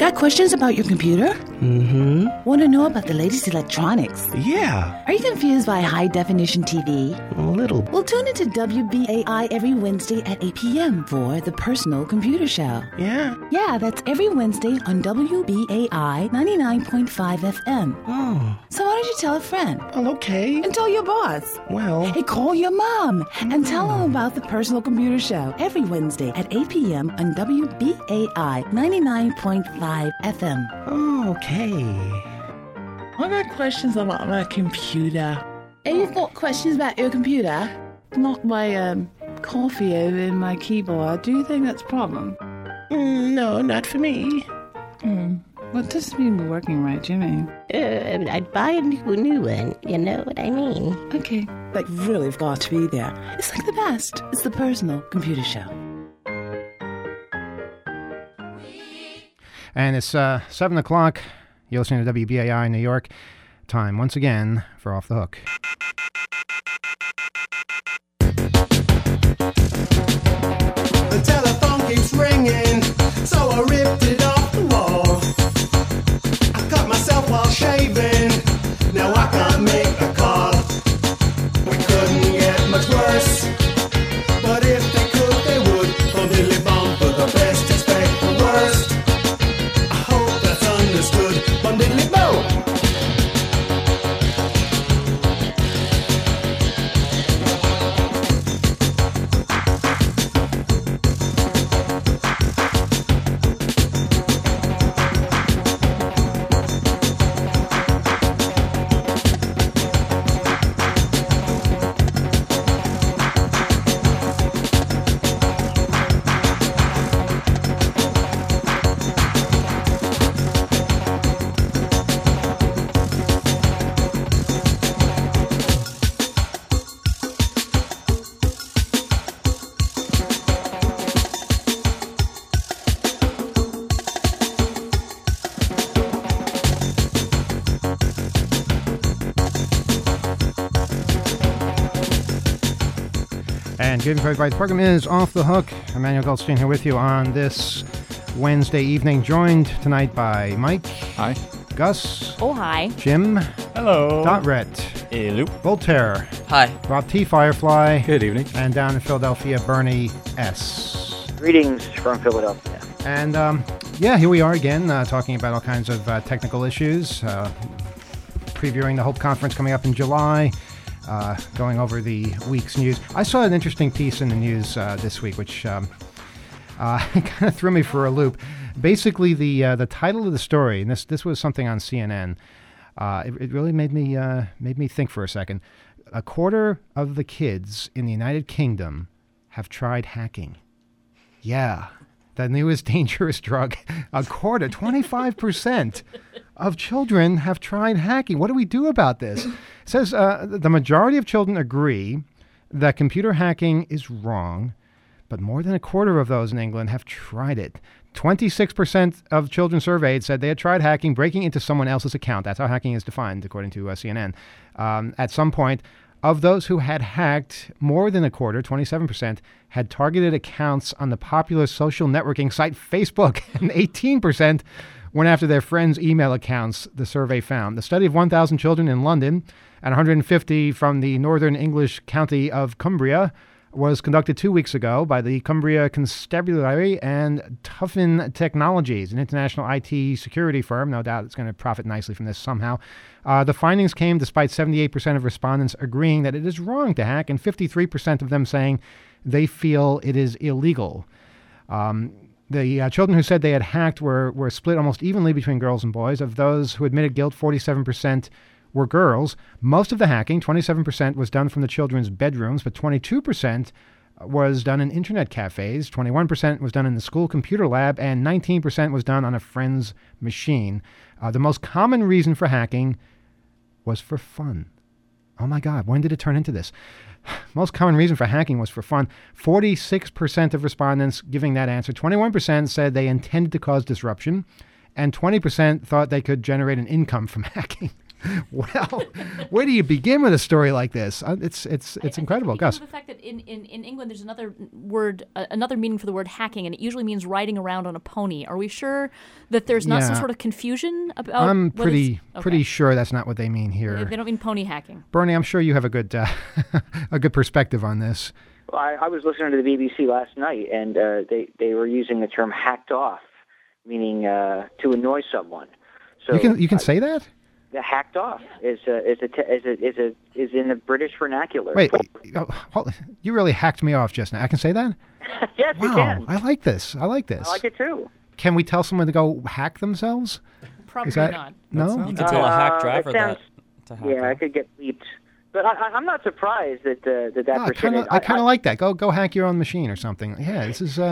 Got questions about your computer? Mm-hmm. Want to know about the latest electronics? Yeah. Are you confused by high-definition TV? A little. Well, tune into WBAI every Wednesday at 8 p.m. for The Personal Computer Show. Yeah? Yeah, that's every Wednesday on WBAI 99.5 FM. Oh. So why don't you tell a friend? Well, okay. And tell your boss. Well. Hey, call your mom and tell them about The Personal Computer Show every Wednesday at 8 p.m. on WBAI 99.5 FM. Oh, okay. I got questions about my computer. Hey, you've got questions about your computer? Knock my coffee over in my keyboard. Do you think that's a problem? No, not for me. Well, it doesn't mean we're working right, Jimmy. I'd buy a new one. You know what I mean? Okay. Like, really, have got to be there. It's like the best. It's The Personal Computer Show. And it's 7 o'clock. You're listening to WBAI New York. Time once again for Off the Hook. The telephone keeps ringing, so I ripped it off the wall. I cut myself while shaving, now I can't make a call. We couldn't get much worse, but if they could, they would. From Dilly Bomb for the best, expect the worst. I hope that's understood. From Diddly Bow. And good evening, everybody. The program is Off the Hook. Emmanuel Goldstein here with you on this Wednesday evening, joined tonight by Mike. Hi. Gus. Oh, hi. Jim. Hello. Dot Rhett. Hello. Voltaire. Hi. Rob T. Firefly. Good evening. And down in Philadelphia, Bernie S. Greetings from Philadelphia. And yeah, here we are again, talking about all kinds of technical issues, previewing the Hope Conference coming up in July. Going over the week's news. I saw an interesting piece in the news this week, which kind of threw me for a loop. Basically, the title of the story, and this was something on CNN. It really made me think for a second. A quarter of the kids in the United Kingdom have tried hacking. Yeah, the newest dangerous drug. A quarter, 25%. Of children have tried hacking. What do we do about this? It says the majority of children agree that computer hacking is wrong, but more than a quarter of those in England have tried it. 26% of children surveyed said they had tried hacking, breaking into someone else's account. That's how hacking is defined, according to CNN. At some point, of those who had hacked, more than a quarter, 27%, had targeted accounts on the popular social networking site Facebook, and 18% went after their friends' email accounts, the survey found. The study of 1,000 children in London and 150 from the northern English county of Cumbria was conducted 2 weeks ago by the Cumbria Constabulary and Tuffin Technologies, an international IT security firm. No doubt it's going to profit nicely from this somehow. The findings came despite 78% of respondents agreeing that it is wrong to hack and 53% of them saying they feel it is illegal. The children who said they had hacked were split almost evenly between girls and boys. Of those who admitted guilt, 47% were girls. Most of the hacking, 27%, was done from the children's bedrooms, but 22% was done in internet cafes, 21% was done in the school computer lab, and 19% was done on a friend's machine. The most common reason for hacking was for fun. Oh my God, when did it turn into this? Most common reason for hacking was for fun. 46% of respondents giving that answer. 21% said they intended to cause disruption, and 20% thought they could generate an income from hacking. Well, where do you begin with a story like this? It's incredible, Because Gus. of the fact that in England there's another word, another meaning for the word hacking, and it usually means riding around on a pony. Are we sure that there's not some Yeah. sort of confusion about? I'm whether it's- pretty sure that's not what they mean here. They don't mean pony hacking. Bernie, I'm sure you have a good a good perspective on this. Well, I was listening to the BBC last night, and they were using the term "hacked off," meaning to annoy someone. So You can say that? the hacked off is in the British vernacular. Wait, you really hacked me off just now. I can say that? Yes, you Wow, can. I like this. I like this. I like it too. Can we tell someone to go hack themselves? Probably Is that not. no? You could tell a hack driver it sounds, that to hack Yeah, I off. could get bleeped. But I'm not surprised that that Oh, percentage. I kind of like that. Go hack your own machine or something. Yeah, this is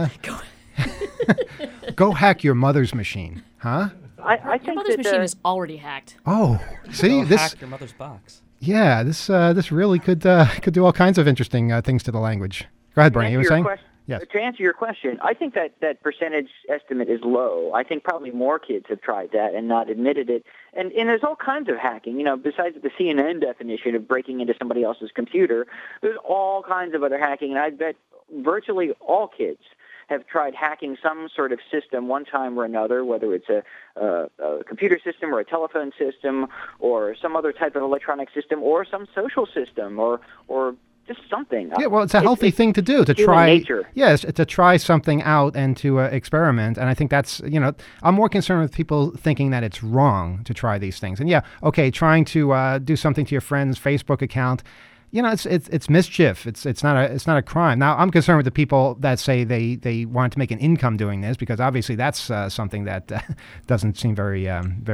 go hack your mother's machine, huh? I Your think mother's that, machine is already hacked. Oh, see Go this. hack your mother's box. Yeah, this really could do all kinds of interesting things to the language. Go ahead, Bernie. You were saying? Yes. To answer your question, I think that percentage estimate is low. I think probably more kids have tried that and not admitted it. And there's all kinds of hacking. You know, besides the CNN definition of breaking into somebody else's computer, there's all kinds of other hacking. And I bet virtually all kids have tried hacking some sort of system one time or another, whether it's a computer system or a telephone system or some other type of electronic system or some social system or just something. Yeah, well, it's a healthy thing to do, to human try. nature. Yes, to try something out and to experiment. And I think that's, I'm more concerned with people thinking that it's wrong to try these things. And yeah, okay, trying to do something to your friend's Facebook account, it's mischief. It's not a crime. Now, I'm concerned with the people that say they want to make an income doing this, because obviously that's something that doesn't seem very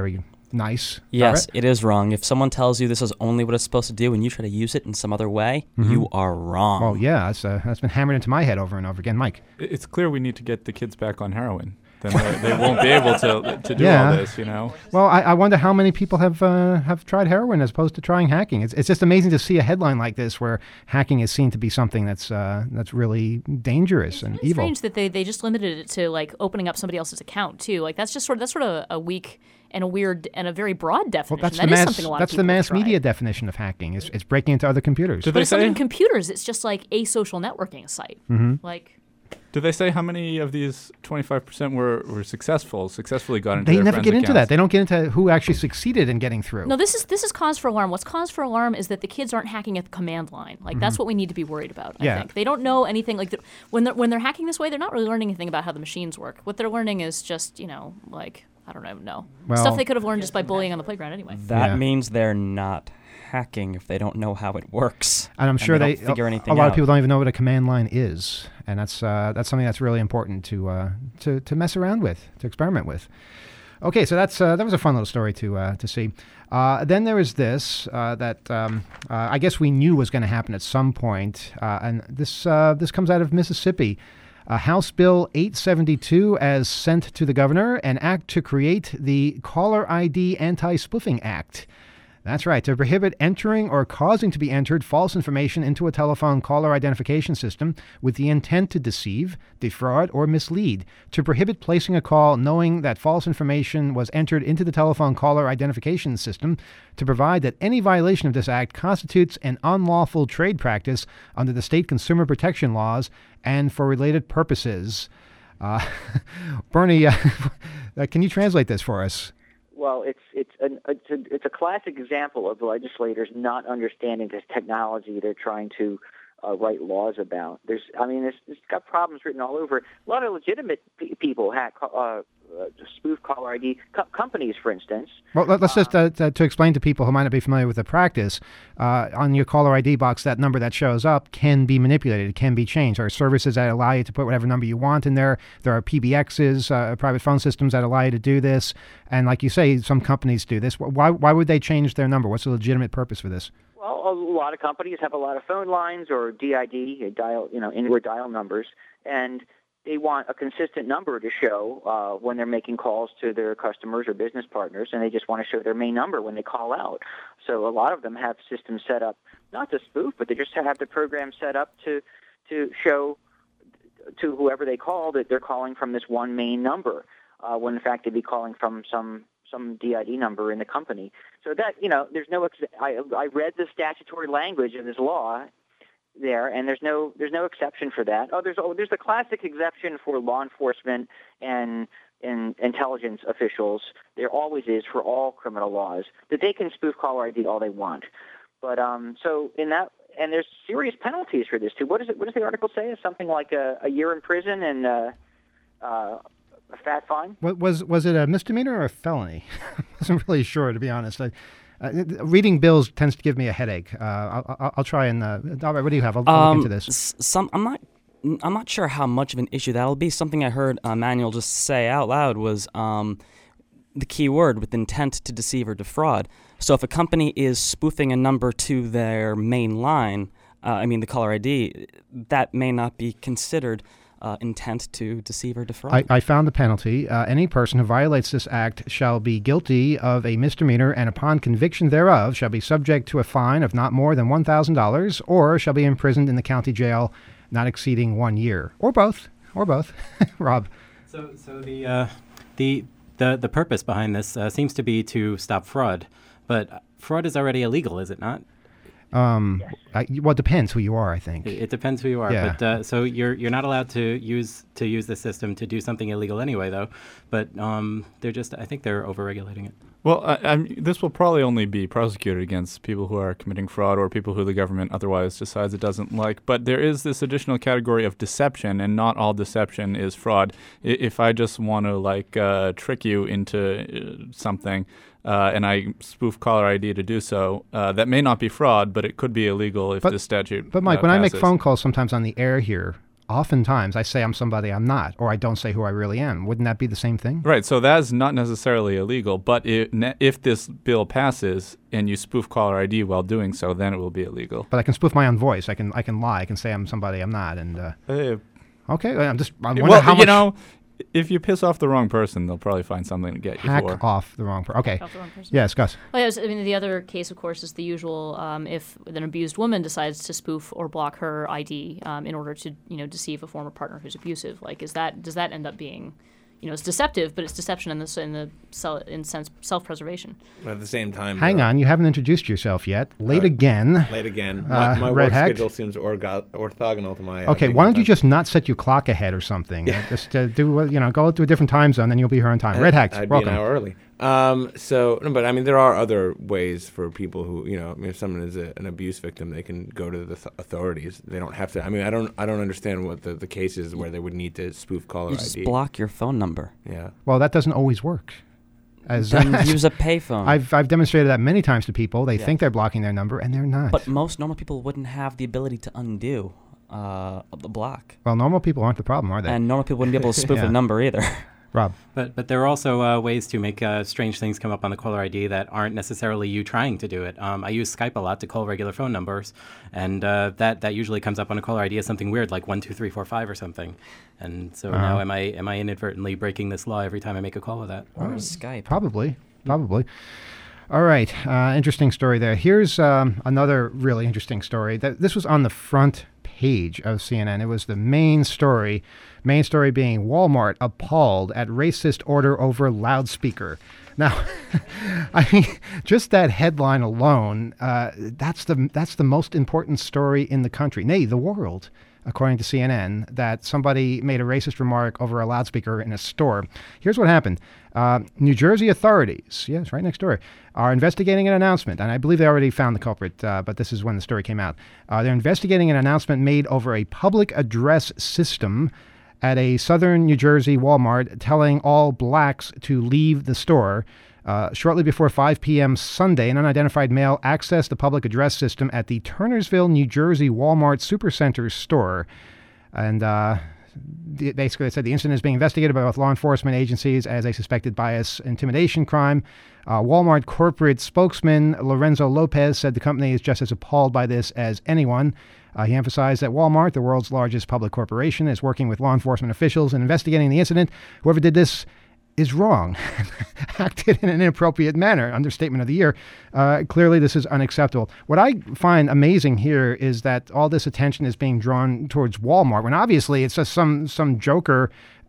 nice. Yes, All it is wrong. If someone tells you this is only what it's supposed to do and you try to use it in some other way, you are wrong. Well, yeah, that's been hammered into my head over and over again. Mike. It's clear we need to get the kids back on heroin. Then they won't be able to do Yeah. all this, you know. Well, I wonder how many people have tried heroin as opposed to trying hacking. It's just amazing to see a headline like this where hacking is seen to be something that's really dangerous and It's evil. strange that they just limited it to like opening up somebody else's account too. Like that's sort of a weak and a weird and a very broad definition. Well, that's That the is mass something a lot that's of the people have mass tried. media definition of hacking. It's breaking into other computers. Did But they it's not even say? computers. It's just like a social networking site. Like Did they say how many of these 25% were successfully got into? They their never friends' get into that. accounts? They don't get into who actually succeeded in getting through. no, this is cause for alarm. What's cause for alarm is that the kids aren't hacking at the command line. Like that's what we need to be worried about. Yeah. I think they don't know anything. Like when they're hacking this way, they're not really learning anything about how the machines work. What they're learning is just like I don't even know Well- stuff they could have learned just by bullying on the playground anyway. That Yeah. means they're not hacking if they don't know how it works. And I'm sure they don't figure anything a lot out. of people don't even know what a command line is, and that's something that's really important to mess around with, to experiment with. Okay, so that was a fun little story to see. Then there was this that I guess we knew was going to happen at some point, and this comes out of Mississippi. House Bill 872 as sent to the governor, an act to create the Caller ID Anti-Spoofing Act. That's right, to prohibit entering or causing to be entered false information into a telephone caller identification system with the intent to deceive, defraud, or mislead. To prohibit placing a call knowing that false information was entered into the telephone caller identification system. To provide that any violation of this act constitutes an unlawful trade practice under the state consumer protection laws and for related purposes. Bernie, can you translate this for us? Well, it's a classic example of legislators not understanding this technology they're trying to write laws about. It's got problems written all over it. A lot of legitimate people hack spoof caller ID companies, for instance. Well, let's just to explain to people who might not be familiar with the practice, on your caller ID box, that number that shows up can be manipulated. It can be changed. There are services that allow you to put whatever number you want in there. There are PBXs, private phone systems that allow you to do this. And like you say, some companies do this. Why would they change their number? What's the legitimate purpose for this? Well, a lot of companies have a lot of phone lines or DID, inward dial numbers, and they want a consistent number to show when they're making calls to their customers or business partners, and they just want to show their main number when they call out. So a lot of them have systems set up, not to spoof, but they just have the program set up to show to whoever they call that they're calling from this one main number, when in fact they'd be calling from some some DID number in the company. So that, there's no. I read the statutory language of this law there, and there's no exception for that. There's the classic exception for law enforcement and intelligence officials. There always is for all criminal laws that they can spoof caller ID all they want. But so in that, and there's serious penalties for this too. What does the article say? It's something like a year in prison and a fat fine. Was it a misdemeanor or a felony? I wasn't really sure, to be honest. Reading bills tends to give me a headache. I'll try and. All right, what do you have? I'll look into this. I'm not sure how much of an issue that'll be. Something I heard Manuel just say out loud was the key word with intent to deceive or defraud. So if a company is spoofing a number to their main line, the caller ID, that may not be considered intent to deceive or defraud. I found the penalty. Any person who violates this act shall be guilty of a misdemeanor and upon conviction thereof shall be subject to a fine of not more than $1,000 or shall be imprisoned in the county jail not exceeding 1 year. Or both. Rob. So the purpose behind this seems to be to stop fraud. But fraud is already illegal, is it not? Well, it depends who you are, I think. It depends who you are. Yeah. But so you're not allowed to use the system to do something illegal anyway, though. But I think they're overregulating it. Well, this will probably only be prosecuted against people who are committing fraud or people who the government otherwise decides it doesn't like. But there is this additional category of deception, and not all deception is fraud. If I just want to trick you into something, and I spoof caller ID to do so, that may not be fraud, but it could be illegal if this statute. But Mike, when I make passes. phone calls sometimes on the air here, oftentimes I say I'm somebody I'm not, or I don't say who I really am. Wouldn't that be the same thing? Right, so that's not necessarily illegal, but if this bill passes and you spoof caller ID while doing so, then it will be illegal. But I can spoof my own voice. I can lie. I can say I'm somebody I'm not. And okay, I wonder how much. If you piss off the wrong person, they'll probably find something to get you for. Hack off the wrong person. Okay. Off the wrong person. Yes, Gus. Well, yes, the other case, of course, is the usual. If an abused woman decides to spoof or block her ID in order to, deceive a former partner who's abusive, does that end up being, it's deceptive, but it's deception in sense self-preservation. But at the same time, hang on, you haven't introduced yourself yet. Late again. My work schedule seems orthogonal to my. Okay, why don't you just not set your clock ahead or something? Just go to a different time zone, then you'll be here on time. Red Hack, I'd welcome. be an hour early. But there are other ways for people who, if someone is an abuse victim, they can go to the authorities. They don't have to. I don't understand what the case is where they would need to spoof caller ID. Just block your phone number. Yeah. Well, that doesn't always work. Then use a payphone. I've demonstrated that many times to people. They think they're blocking their number, and they're not. But most normal people wouldn't have the ability to undo the block. Well, normal people aren't the problem, are they? And normal people wouldn't be able to spoof a number either. Rob. But there are also ways to make strange things come up on the caller ID that aren't necessarily you trying to do it. I use Skype a lot to call regular phone numbers, and that usually comes up on a caller ID as something weird, like 12345 or something. And so now am I inadvertently breaking this law every time I make a call with that? Or Skype. Probably. All right. Interesting story there. Here's another really interesting story. This was on the front page of CNN. It was the main story. Main story being Walmart appalled at racist order over loudspeaker. Now, just that headline alone, that's the most important story in the country, nay, the world, according to CNN, that somebody made a racist remark over a loudspeaker in a store. Here's what happened. New Jersey authorities, yes, right next door, are investigating an announcement, and I believe they already found the culprit, but this is when the story came out. They're investigating an announcement made over a public address system at a southern New Jersey Walmart telling all blacks to leave the store. Shortly before 5 p.m. Sunday, an unidentified male accessed the public address system at the Turnersville, New Jersey Walmart Supercenter store. And basically, they said the incident is being investigated by both law enforcement agencies as a suspected bias intimidation crime. Walmart corporate spokesman Lorenzo Lopez said the company is just as appalled by this as anyone. He emphasized that Walmart, the world's largest public corporation, is working with law enforcement officials in investigating the incident. Whoever did this is wrong, acted in an inappropriate manner, understatement of the year. Clearly, this is unacceptable. What I find amazing here is that all this attention is being drawn towards Walmart, when obviously it's just some joker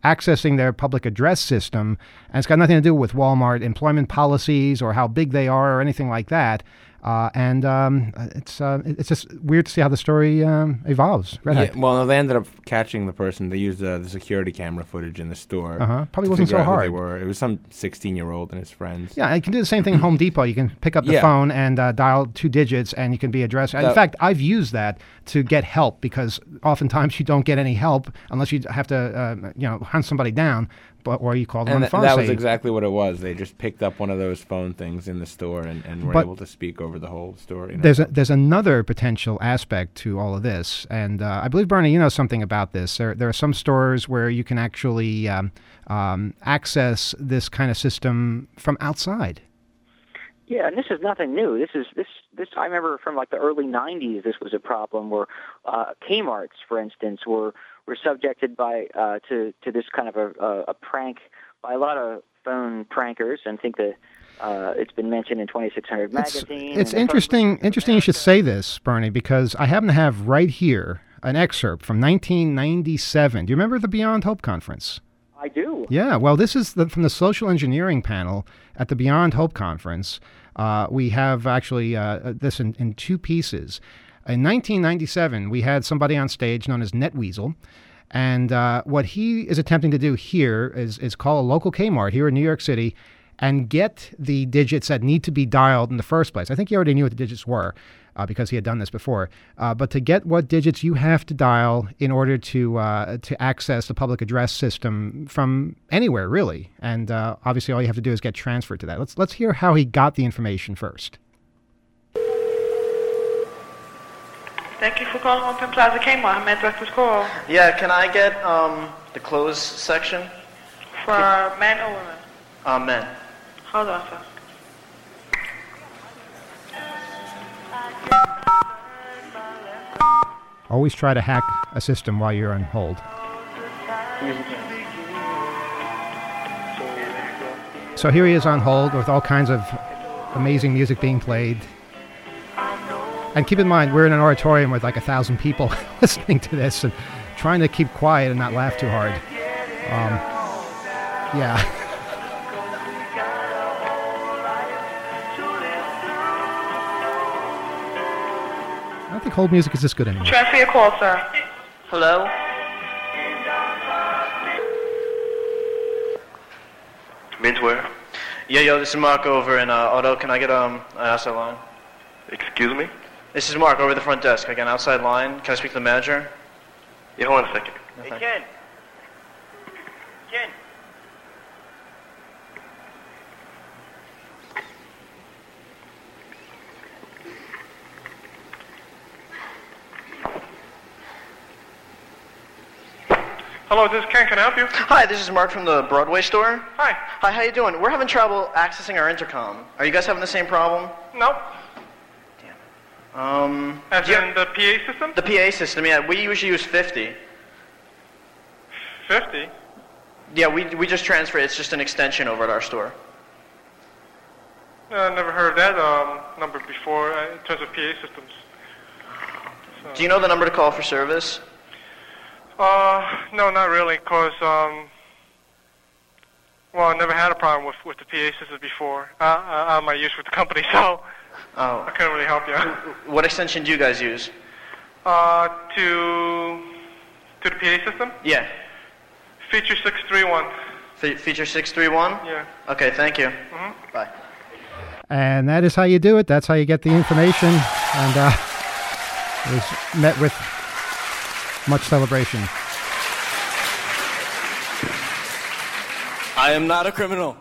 accessing their public address system, and it's got nothing to do with Walmart employment policies or how big they are or anything like that. It's just weird to see how the story evolves. Red Hype. Well, no, they ended up catching the person. They used the security camera footage in the store. Probably to wasn't figure so out who hard. They were. It was some 16-year-old and his friends. Yeah, you can do the same thing at Home Depot. You can pick up the phone and dial 2 digits, and you can be addressed. In fact, I've used that to get help because oftentimes you don't get any help unless you have to, hunt somebody down, or you call them on the phone. That was exactly what it was. They just picked up one of those phone things in the store and were able to speak over the whole story. There's another potential aspect to all of this, and I believe, Bernie, you know something about this. There are some stores where you can actually access this kind of system from outside. Yeah, and this is nothing new. This I remember from like the early '90s. This was a problem where Kmart's, for instance, were subjected to this kind of a prank by a lot of phone prankers, and I think that it's been mentioned in 2600 magazine. It's interesting you should say this, Bernie, because I happen to have right here an excerpt from 1997. Do you remember the Beyond Hope conference? I do. Yeah, well, this is from the social engineering panel at the Beyond Hope conference. We have actually this in 2 pieces. In 1997, we had somebody on stage known as NetWeasel, and what he is attempting to do here is call a local Kmart here in New York City and get the digits that need to be dialed in the first place. I think he already knew what the digits were because he had done this before. But to get what digits you have to dial in order to access the public address system from anywhere, really. And obviously all you have to do is get transferred to that. Let's hear how he got the information first. Thank you for calling Open Plaza Kmart. How may I direct this call? Yeah, can I get the clothes section? For men or women? Men. Hold on, sir. Always try to hack a system while you're on hold. So here he is on hold with all kinds of amazing music being played. And keep in mind, we're in an auditorium with like 1,000 people listening to this and trying to keep quiet and not laugh too hard. Yeah. I don't think hold music is this good anymore. Transfer your call, sir. Hello? Menswear? Yeah, yo, this is Mark over in Auto. Can I get an outside line? Excuse me? This is Mark over the front desk. I got an outside line. Can I speak to the manager? Yeah, hold on a second. No, Hey, thank Ken. Ken. Hello, this is Ken. Can I help you? Hi, this is Mark from the Broadway store. Hi. Hi, how you doing? We're having trouble accessing our intercom. Are you guys having the same problem? No. As do you- in the PA system? The PA system, yeah. We usually use 50. 50? Yeah, we just transfer it. It's just an extension over at our store. I never heard of that number before in terms of PA systems. So. Do you know the number to call for service? No, not really, because, I never had a problem with the PA systems before. On my use with the company, so I couldn't really help you. What extension do you guys use? To the PA system? Yeah. Feature 631. Feature 631? Yeah. Okay, thank you. Mm-hmm. Bye. And that is how you do it. That's how you get the information. And it was met with much celebration. I am not a criminal.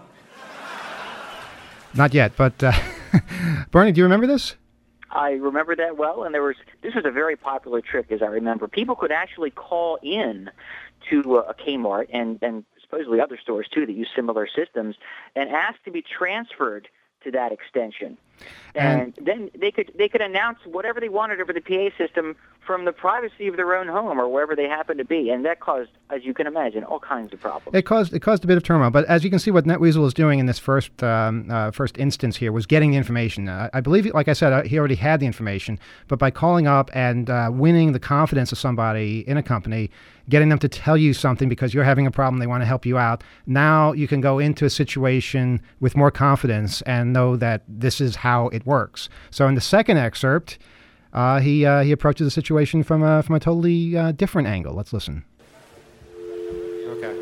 Not yet, but Bernie, do you remember this? I remember that well, and this was a very popular trick, as I remember. People could actually call in to a Kmart and supposedly other stores too that use similar systems and ask to be transferred to that extension. And then they could announce whatever they wanted over the PA system from the privacy of their own home or wherever they happen to be, and that caused, as you can imagine, all kinds of problems. It caused a bit of turmoil, but as you can see, what NetWeasel is doing in this first instance here was getting the information. I believe, like I said, he already had the information, but by calling up and winning the confidence of somebody in a company, getting them to tell you something because you're having a problem, they want to help you out. Now you can go into a situation with more confidence and know that this is how it works. So in the second excerpt, he approaches the situation from a totally different angle. Let's listen. Okay.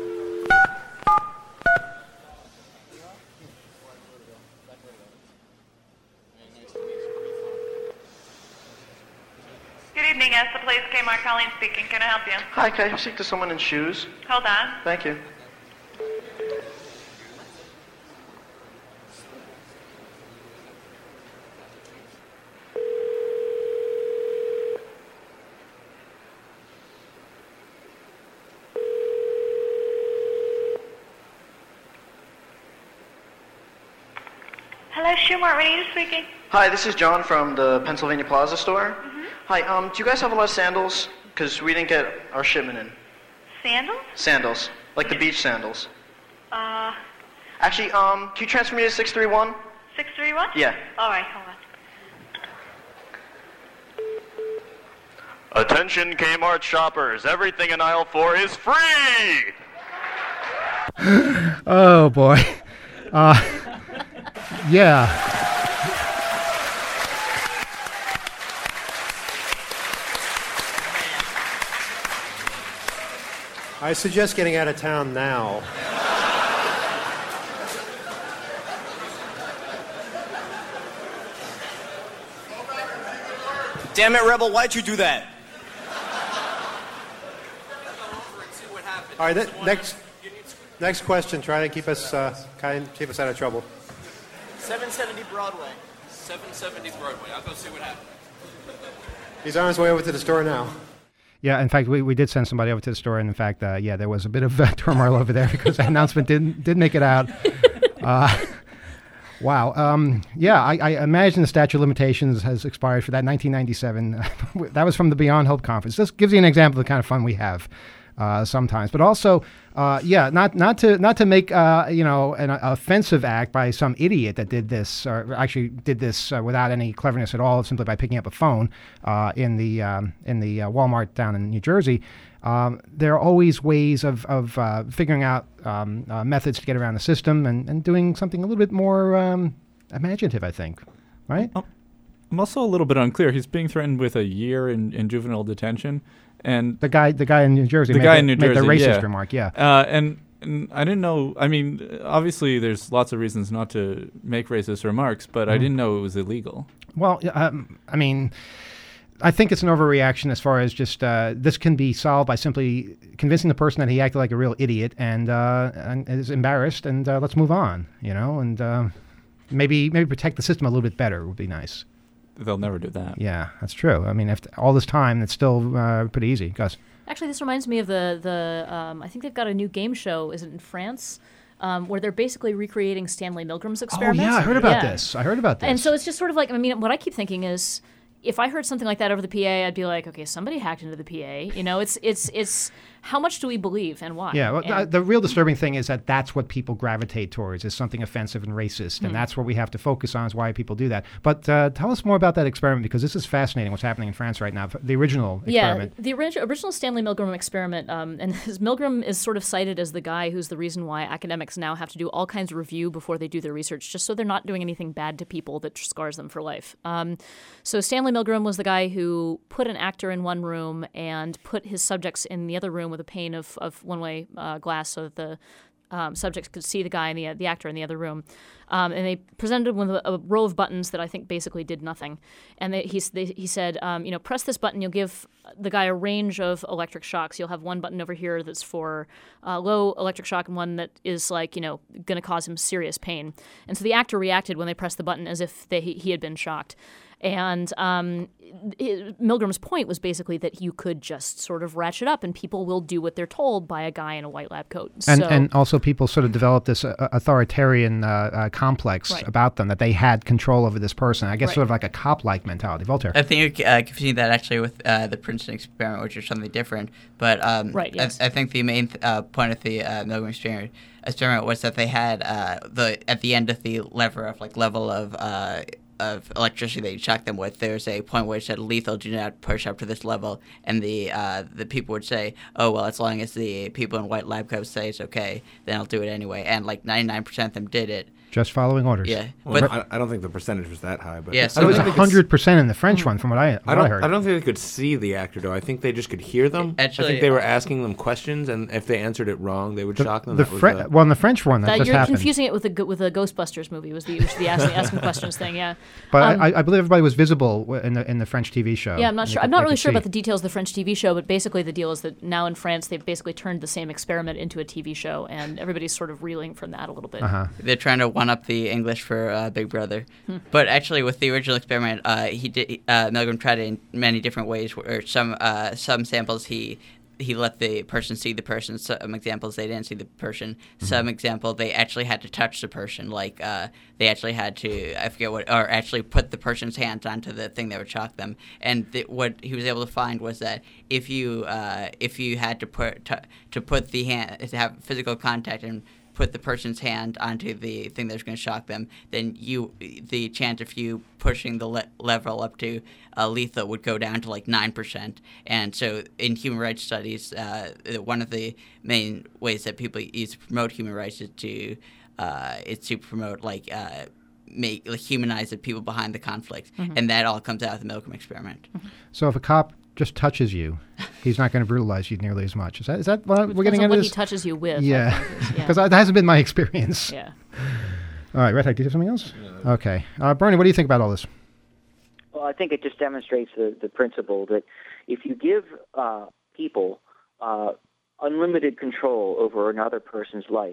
Good evening, yes, the place Kmart. Colleen speaking. Can I help you? Hi, can I speak to someone in shoes? Hold on. Thank you. Hello, Shoemart. Renita speaking. Hi, this is John from the Pennsylvania Plaza store. Hi, do you guys have a lot of sandals? Because we didn't get our shipment in. Sandals? Sandals, like the beach sandals. Actually, can you transfer me to 631? 631? Yeah. All right, hold on. Attention Kmart shoppers, everything in aisle 4 is free! Oh, boy. Yeah. I suggest getting out of town now. Damn it, Rebel, why'd you do that? All right, next question. Try to keep us keep us out of trouble. 770 Broadway. 770 Broadway. I'll go see what happens. He's on his way over to the store now. Yeah, in fact, we did send somebody over to the store, and in fact, there was a bit of turmoil over there because the announcement didn't make it out. Wow. I imagine the statute of limitations has expired for that 1997. That was from the Beyond Hope conference. This gives you an example of the kind of fun we have sometimes, but also, not to make an offensive act by some idiot that did this, or actually did this without any cleverness at all, simply by picking up a phone in the Walmart down in New Jersey. There are always ways of figuring out methods to get around the system and doing something a little bit more imaginative, I think, right? I'm also a little bit unclear. He's being threatened with a year in juvenile detention. And the guy in New Jersey made the racist remark, yeah. And I didn't know. I mean, obviously, there's lots of reasons not to make racist remarks, but I didn't know it was illegal. Well, I mean, I think it's an overreaction as far as just this can be solved by simply convincing the person that he acted like a real idiot and is embarrassed, and let's move on, and maybe protect the system a little bit better would be nice. They'll never do that. Yeah, that's true. I mean, after all this time, it's still pretty easy. Gus? Actually, this reminds me of the I think they've got a new game show, is it in France, where they're basically recreating Stanley Milgram's experiment. Oh, yeah, I heard about this. And so it's just sort of like, I mean, what I keep thinking is, if I heard something like that over the PA, I'd be like, okay, somebody hacked into the PA. It's how much do we believe and why? Yeah, well, the real disturbing thing is that that's what people gravitate towards, is something offensive and racist, and that's what we have to focus on, is why people do that. But tell us more about that experiment, because this is fascinating what's happening in France right now, the original experiment. Yeah, the original Stanley Milgram experiment, and Milgram is sort of cited as the guy who's the reason why academics now have to do all kinds of review before they do their research, just so they're not doing anything bad to people that scars them for life. So Stanley Milgram was the guy who put an actor in one room and put his subjects in the other room with a pane of one-way glass so that the subjects could see the guy and the actor in the other room. And they presented him with a row of buttons that I think basically did nothing. And he said, press this button, you'll give the guy a range of electric shocks. You'll have one button over here that's for low electric shock and one that is going to cause him serious pain. And so the actor reacted when they pressed the button as if he had been shocked. And Milgram's point was basically that you could just sort of ratchet up and people will do what they're told by a guy in a white lab coat. And also people sort of developed this authoritarian complex about them, that they had control over this person. I guess sort of like a cop-like mentality. Voltaire. I think you're confusing that actually with the Princeton experiment, which is something different. But yes. I think the main point of the Milgram experiment was that they had at the end of the level of electricity that you shock them with, there's a point where it said lethal, do not push up to this level, and the people would say, oh, well, as long as the people in white lab coats say it's okay, then I'll do it anyway. And 99% of them did it. Just following orders. Yeah. Well, but I don't think the percentage was that high. But yes, it was 100% in the French one, from what I heard. I don't think they could see the actor, though. I think they just could hear them. Actually, I think they were asking them questions, and if they answered it wrong, they would shock them. Well, in the French one, that just you're happened. confusing it with the Ghostbusters movie. Was the asking questions thing? Yeah. But I believe everybody was visible in the French TV show. Yeah, I'm not sure. I'm not really sure about the details of the French TV show, but basically the deal is that now in France they've basically turned the same experiment into a TV show, and everybody's sort of reeling from that a little bit. They're trying to one up the English for Big Brother. But actually, with the original experiment, Milgram tried it in many different ways. Where some samples he let the person see the person. Some examples they didn't see the person. Some example they actually had to touch the person. They actually had to actually put the person's hands onto the thing that would shock them. And what he was able to find was that if you had to put the hand to have physical contact and put the person's hand onto the thing that's going to shock them, then the chance of you pushing the level up to lethal would go down to 9%. And so in human rights studies, one of the main ways that people use to promote human rights is to promote humanize the people behind the conflict. And that all comes out of the Milgram experiment. So if a cop just touches you, he's not going to brutalize you nearly as much. Is that what we're getting into? What he touches you with. Yeah, because that hasn't been my experience. Yeah. All right, Red Hack, do you have something else? No. Okay. Bernie, what do you think about all this? Well, I think it just demonstrates the principle that if you give people unlimited control over another person's life,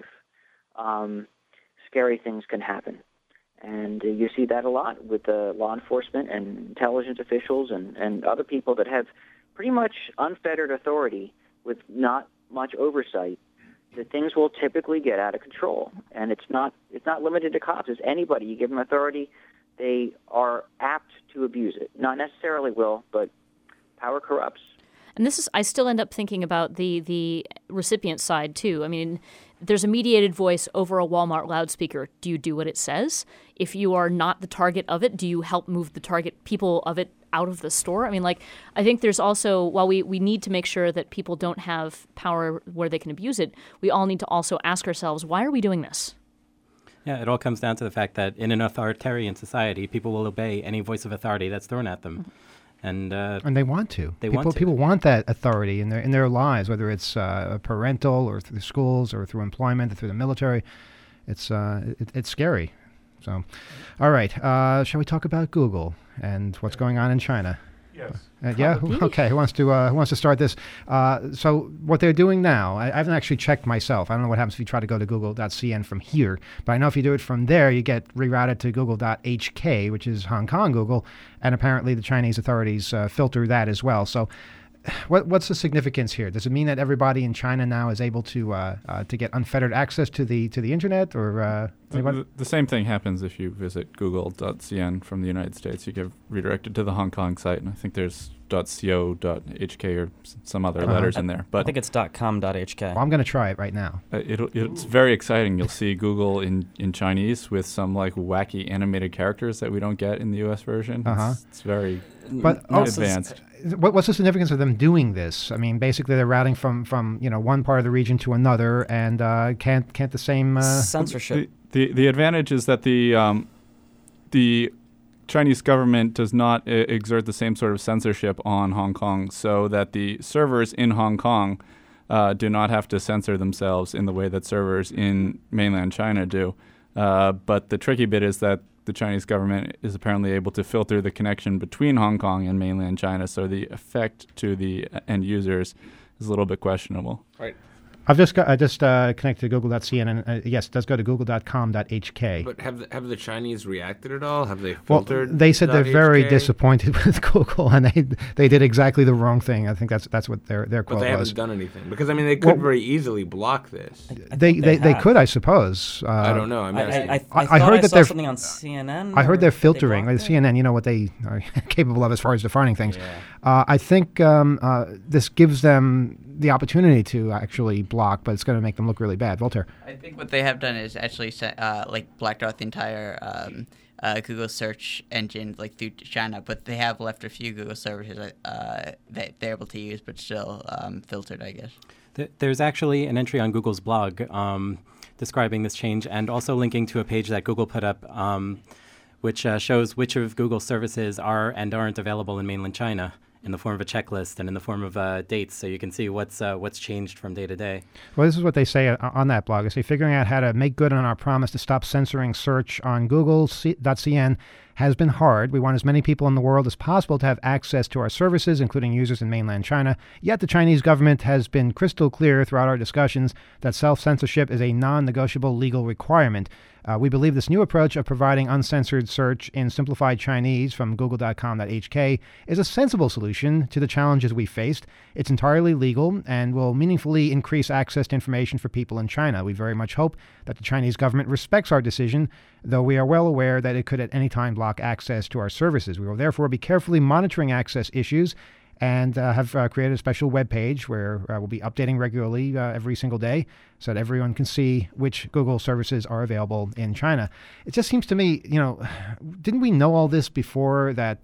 scary things can happen. And you see that a lot with law enforcement and intelligence officials and other people that have pretty much unfettered authority with not much oversight. The things will typically get out of control, and it's not limited to cops. It's anybody. You give them authority, they are apt to abuse it. Not necessarily will, but power corrupts. And I still end up thinking about the recipient side too. I mean, there's a mediated voice over a Walmart loudspeaker. Do you do what it says? If you are not the target of it, do you help move the target people of it out of the store? I mean, I think there's also, while we need to make sure that people don't have power where they can abuse it, we all need to also ask ourselves, why are we doing this? Yeah, it all comes down to the fact that in an authoritarian society, people will obey any voice of authority that's thrown at them. And they want to. People want that authority in their lives, whether it's parental or through schools or through employment or through the military. It's scary. So, all right. Shall we talk about Google and what's going on in China? Yes. Yeah. Okay. Who wants to start this? So what they're doing now, I haven't actually checked myself. I don't know what happens if you try to go to google.cn from here, but I know if you do it from there, you get rerouted to google.hk, which is Hong Kong Google, and apparently the Chinese authorities filter that as well. So what's the significance here? Does it mean that everybody in China now is able to get unfettered access to the internet, or the same thing happens if you visit google.cn from the United States. You get redirected to the Hong Kong site, and I think there's .co.hk or some other letters in there. But I think it's .com.hk. Well, I'm going to try it right now. It's very exciting. You'll see Google in Chinese with some wacky animated characters that we don't get in the U.S. version. It's very advanced. What's the significance of them doing this? I mean, basically they're routing from one part of the region to another, and can't the same censorship. The advantage is that the Chinese government does not exert the same sort of censorship on Hong Kong, so that the servers in Hong Kong do not have to censor themselves in the way that servers in mainland China do. But the tricky bit is that the Chinese government is apparently able to filter the connection between Hong Kong and mainland China, so the effect to the end users is a little bit questionable. Right. I just connected to google.cn, and yes, it does go to google.com.hk. But have the Chinese reacted at all? Have they Well, filtered? they said they're very .hk? disappointed with Google, and they did exactly the wrong thing. I think that's what their But quote they was. haven't done anything because I mean they could very easily block this. They could, I suppose. I don't know. I'm asking. I heard that saw they're something on CNN. I heard where they're they filtering. blocked Like CNN, you know what they are capable of as far as defining things. I think this gives them the opportunity to actually block, but it's going to make them look really bad. Voltaire. I think what they have done is actually blacked out the entire Google search engine through China, but they have left a few Google services that they're able to use, but still filtered, I guess. There's actually an entry on Google's blog describing this change and also linking to a page that Google put up which shows which of Google's services are and aren't available in mainland China in the form of a checklist and in the form of dates, so you can see what's changed from day to day. Well, this is what they say on that blog. They say, figuring out how to make good on our promise to stop censoring search on Google.cn has been hard. We want as many people in the world as possible to have access to our services, including users in mainland China. Yet the Chinese government has been crystal clear throughout our discussions that self-censorship is a non-negotiable legal requirement. We believe this new approach of providing uncensored search in simplified Chinese from google.com.hk is a sensible solution to the challenges we faced. It's entirely legal and will meaningfully increase access to information for people in China. We very much hope that the Chinese government respects our decision, though we are well aware that it could at any time block access to our services. We will therefore be carefully monitoring access issues and have created a special web page where we'll be updating regularly every single day so that everyone can see which Google services are available in China. It just seems to me, didn't we know all this before that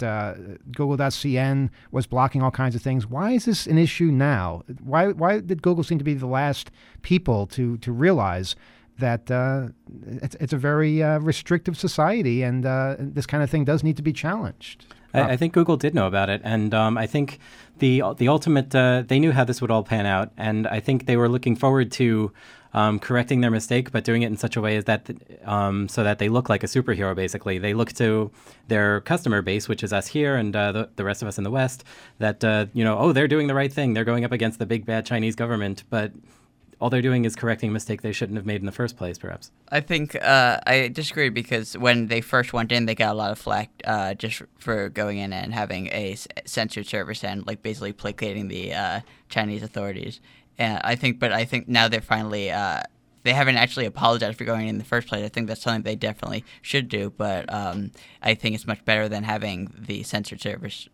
Google.cn was blocking all kinds of things? Why is this an issue now? Why did Google seem to be the last people to realize that it's a very restrictive society and this kind of thing does need to be challenged? I think Google did know about it, and I think the ultimate they knew how this would all pan out, and I think they were looking forward to correcting their mistake, but doing it in such a way as that so that they look like a superhero. Basically, they look to their customer base, which is us here and the rest of us in the West. That they're doing the right thing. They're going up against the big bad Chinese government, but all they're doing is correcting a mistake they shouldn't have made in the first place, perhaps. I think I disagree because when they first went in, they got a lot of flack just for going in and having a censored service and basically placating the Chinese authorities. And I think now they're finally they haven't actually apologized for going in the first place. I think that's something they definitely should do, but I think it's much better than having the censored service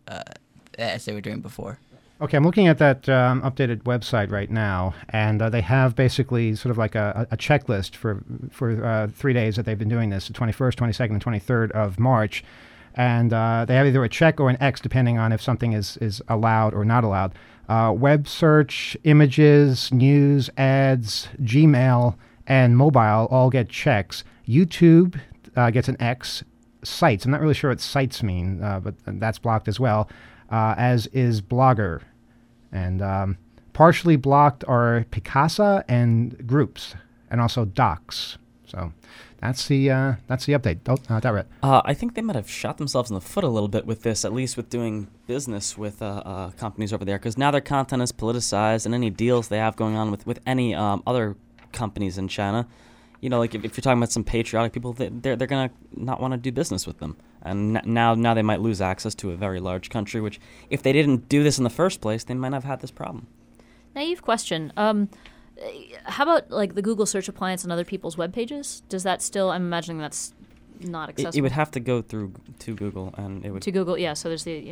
as they were doing before. Okay, I'm looking at that updated website right now, and they have basically sort of like a checklist for 3 days that they've been doing this, the 21st, 22nd, and 23rd of March. And they have either a check or an X, depending on if something is allowed or not allowed. Web search, images, news, ads, Gmail, and mobile all get checks. YouTube gets an X. Sites, I'm not really sure what sites mean, but that's blocked as well, as is Blogger. And partially blocked are Picasa and Groups, and also Docs. So that's the update. Darrett. I think they might have shot themselves in the foot a little bit with this, at least with doing business with companies over there, because now their content is politicized, and any deals they have going on with any other companies in China, if you're talking about some patriotic people, they're gonna not want to do business with them, and now they might lose access to a very large country. Which, if they didn't do this in the first place, they might not have had this problem. Naive question. How about the Google search appliance on other people's web pages? Does that still? I'm imagining that's not accessible. It would have to go through to Google, and it would to Google. Yeah. So there's okay.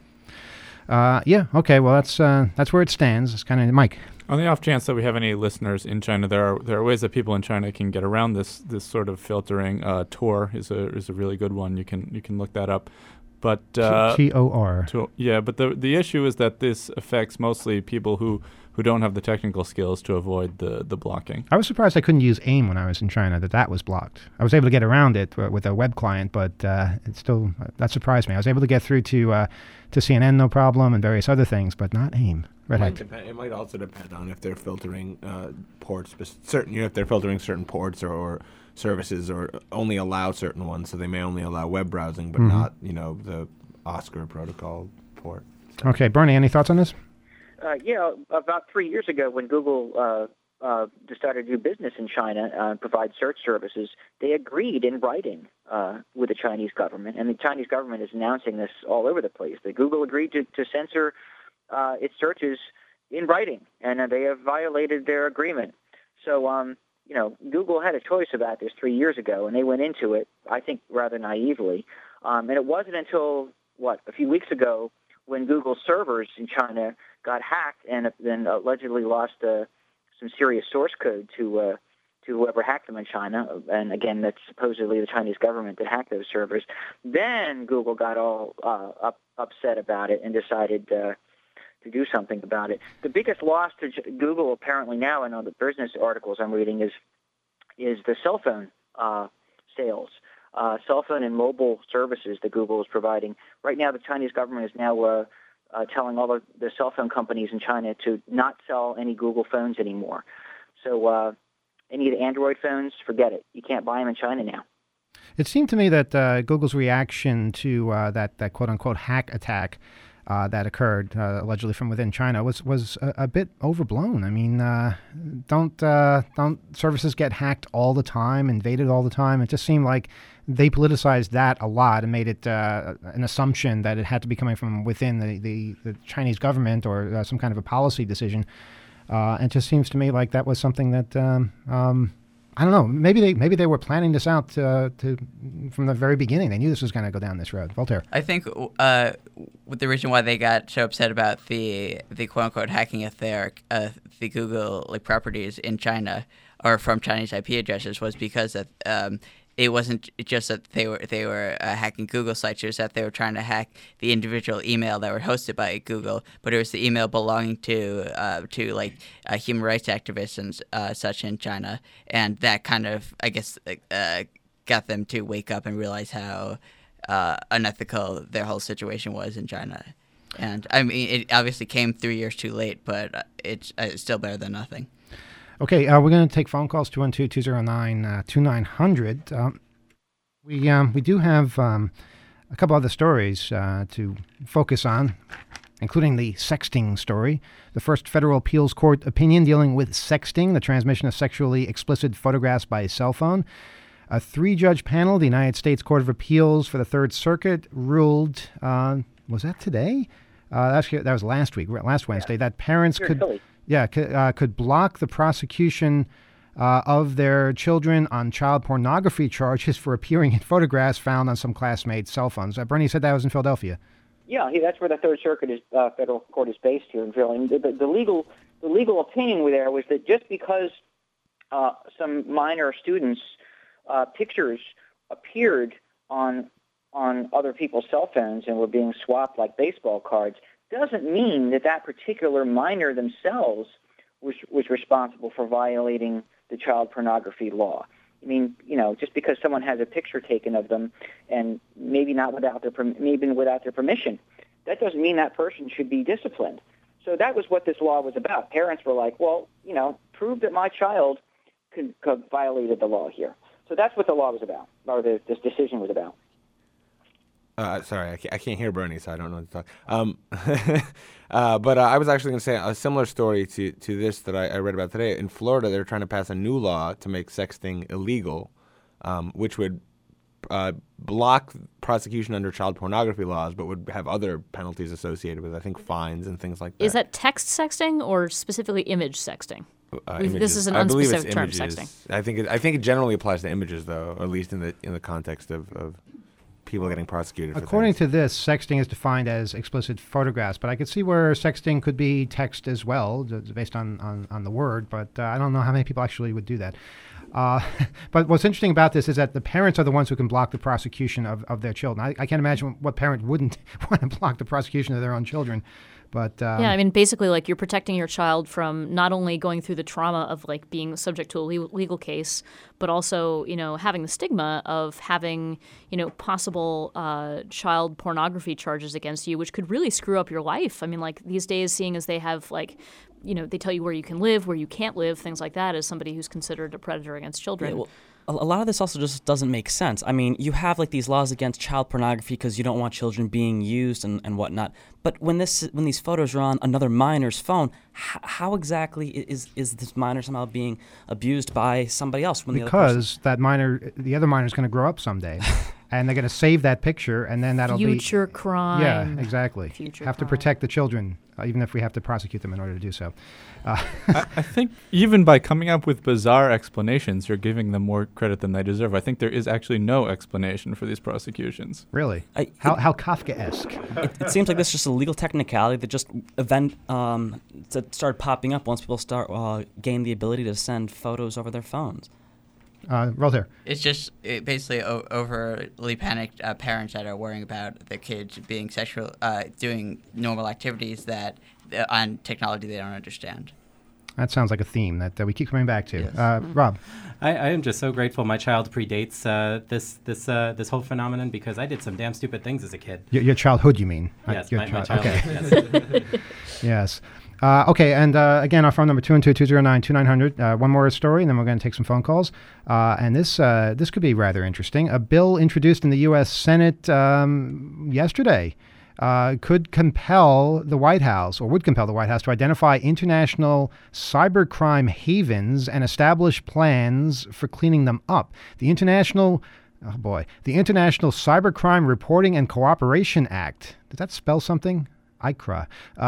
Okay. Well, that's where it stands. It's kind of Mike. On the off chance that we have any listeners in China, there are ways that people in China can get around this sort of filtering. Tor is a really good one. You can look that up. But Tor. Yeah, but the issue is that this affects mostly people who don't have the technical skills to avoid the blocking. I was surprised I couldn't use AIM when I was in China, that was blocked. I was able to get around it with a web client, but it still, that surprised me. I was able to get through to CNN, no problem, and various other things, but not AIM. It might also depend on if they're filtering ports, if they're filtering certain ports or services, or only allow certain ones. So they may only allow web browsing, but not the Oscar protocol port. So. Okay, Bernie, any thoughts on this? About 3 years ago when Google decided to do business in China and provide search services, they agreed in writing with the Chinese government, and the Chinese government is announcing this all over the place, that Google agreed to censor its searches in writing, and they have violated their agreement. So, Google had a choice about this 3 years ago, and they went into it, I think, rather naively. And it wasn't until, a few weeks ago when Google servers in China got hacked and then allegedly lost some serious source code to whoever hacked them in China, and again, that's supposedly the Chinese government that hacked those servers. Then Google got all upset about it and decided to do something about it. The biggest loss to Google apparently now, in all the business articles I'm reading, is the cell phone sales, cell phone and mobile services that Google is providing. Right now, the Chinese government is now telling all the cell phone companies in China to not sell any Google phones anymore. So any of the Android phones, forget it. You can't buy them in China now. It seemed to me that Google's reaction to that quote-unquote hack attack that occurred allegedly from within China was a bit overblown. I mean, don't services get hacked all the time, invaded all the time? It just seemed like they politicized that a lot and made it an assumption that it had to be coming from within the Chinese government or some kind of a policy decision. And it just seems to me like that was something that I don't know. Maybe they were planning this out from the very beginning. They knew this was going to go down this road. Voltaire. I think the reason why they got so upset about the quote unquote hacking of the Google properties in China or from Chinese IP addresses was because that it wasn't just that they were hacking Google sites. It was that they were trying to hack the individual email that were hosted by Google, but it was the email belonging to human rights activists and such in China, and that kind of, I guess, got them to wake up and realize how unethical their whole situation was in China. And I mean, it obviously came 3 years too late, but it's still better than nothing. Okay, we're going to take phone calls, 212-209-2900. We do have a couple other stories to focus on, including the sexting story. The first federal appeals court opinion dealing with sexting, the transmission of sexually explicit photographs by cell phone. A 3-judge panel, the United States Court of Appeals for the Third Circuit, ruled, was that today? That was last week, last Wednesday, that parents could block the prosecution of their children on child pornography charges for appearing in photographs found on some classmates' cell phones. Bernie said that was in Philadelphia. Yeah, that's where the Third Circuit federal court is based here in Philly. The legal opinion there was that just because some minor students' pictures appeared on other people's cell phones and were being swapped like baseball cards doesn't mean that particular minor themselves was responsible for violating the child pornography law. I mean, just because someone has a picture taken of them and maybe without their permission, that doesn't mean that person should be disciplined. So that was what this law was about. Parents were like, well, prove that my child could violated the law here. So that's what the law was about, or this decision was about. Sorry, I can't hear Bernie, so I don't know what to talk. But I was actually going to say a similar story to this that I read about today. In Florida, they're trying to pass a new law to make sexting illegal, which would block prosecution under child pornography laws, but would have other penalties associated with, I think, fines and things like that. Is that text sexting or specifically image sexting? This is an I believe unspecific it's term, images. sexting. I think it generally applies to images, though, at least in the context of people getting prosecuted. According to this, sexting is defined as explicit photographs, but I could see where sexting could be text as well, based on the word, but I don't know how many people actually would do that. But what's interesting about this is that the parents are the ones who can block the prosecution of their children. I can't imagine what parent wouldn't want to block the prosecution of their own children. But yeah, I mean, basically, you're protecting your child from not only going through the trauma of being subject to a legal case, but also having the stigma of having possible child pornography charges against you, which could really screw up your life. I mean, these days, seeing as they have they tell you where you can live, where you can't live, things like that, as somebody who's considered a predator against children. Yeah, well, a lot of this also just doesn't make sense. I mean, you have like these laws against child pornography because you don't want children being used and whatnot. But when these photos are on another minor's phone, how exactly is this minor somehow being abused by somebody else? When because the other minor is going to grow up someday. And they're going to save that picture, and then that'll future crime. Yeah, exactly. Future have to protect the children, even if we have to prosecute them in order to do so. I think even by coming up with bizarre explanations, you're giving them more credit than they deserve. I think there is actually no explanation for these prosecutions. Really? How Kafkaesque? It seems like this is just a legal technicality that just that started popping up once people gain the ability to send photos over their phones. Rother. It's just basically overly panicked parents that are worrying about their kids being doing normal activities that on technology they don't understand. That sounds like a theme that we keep coming back to. Yes. Rob. I am just so grateful my child predates this whole phenomenon because I did some damn stupid things as a kid. Your childhood, you mean? Yes, my childhood. Okay. Yes. Yes. Okay, and again, our phone number 212-209-2900. One more story, and then we're going to take some phone calls. And this could be rather interesting. A bill introduced in the U.S. Senate yesterday would compel the White House to identify international cybercrime havens and establish plans for cleaning them up. The International Cybercrime Reporting and Cooperation Act. Does that spell something? ICRA.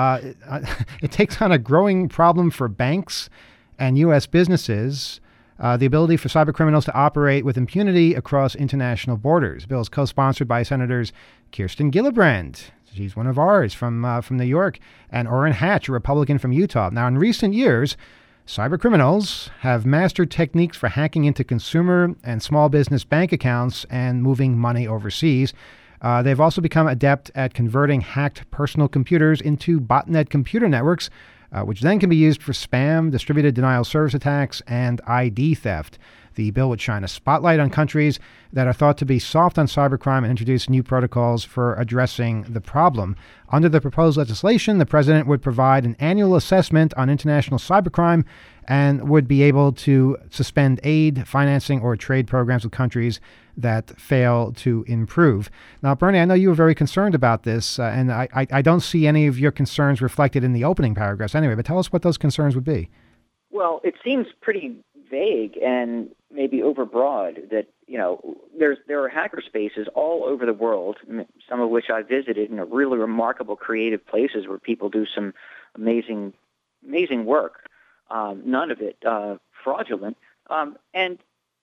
It takes on a growing problem for banks and U.S. businesses, the ability for cybercriminals to operate with impunity across international borders. The bill is co-sponsored by Senators Kirsten Gillibrand, she's one of ours from New York, and Orrin Hatch, a Republican from Utah. Now, in recent years, cybercriminals have mastered techniques for hacking into consumer and small business bank accounts and moving money overseas. They've also become adept at converting hacked personal computers into botnet computer networks, which then can be used for spam, distributed denial service attacks, and ID theft. The bill would shine a spotlight on countries that are thought to be soft on cybercrime and introduce new protocols for addressing the problem. Under the proposed legislation, the president would provide an annual assessment on international cybercrime and would be able to suspend aid, financing, or trade programs with countries that fail to improve. Now, Bernie, I know you were very concerned about this, and I don't see any of your concerns reflected in the opening paragraphs anyway, but tell us what those concerns would be. Well, it seems pretty vague and maybe overbroad that, there are hacker spaces all over the world, some of which I visited, and are really remarkable creative places where people do some amazing work, none of it fraudulent. And